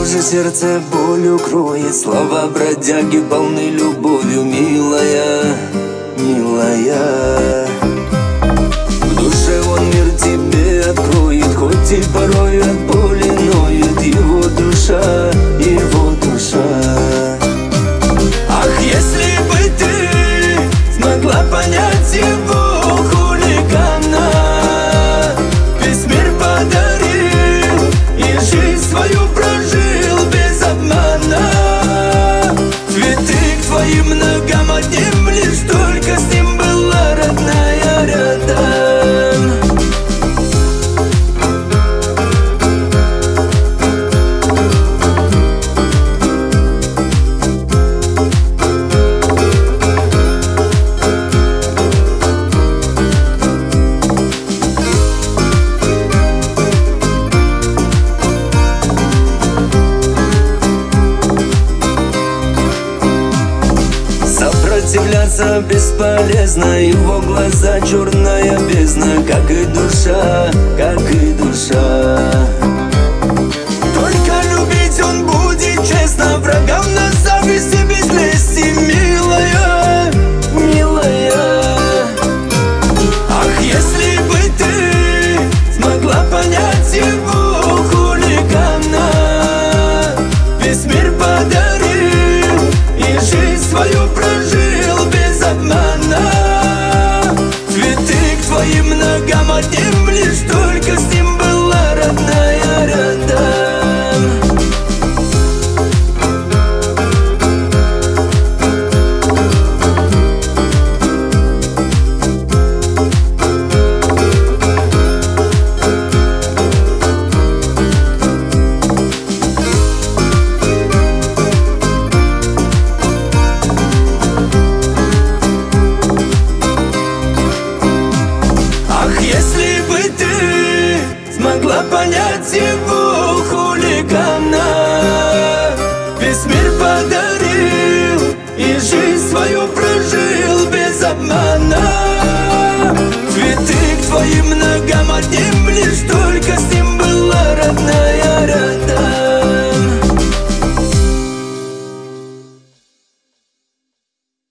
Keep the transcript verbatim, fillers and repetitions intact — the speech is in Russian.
снаружи сердце болью кроет. Слова бродяги полны любовью, милая, милая. В душе он мир тебе откроет, хоть и порой от боли ноет его душа, его душа. Ах, если бы ты смогла понять его хулигана, весь мир подарил и жизнь свою прожил без обмана. Цветы к твоим ногам одним, лишь только с ним была родная рядом. Сопротивляться бесполезно, его глаза черная бездна, как и душа, как и душа. Только любить он будет честно, врагам на зависть и без лести, милая, милая. Ах, если бы ты смогла понять его хулигана, весь мир подарил и жизнь свою прожил без обмана. Цветы к твоим ногам одним,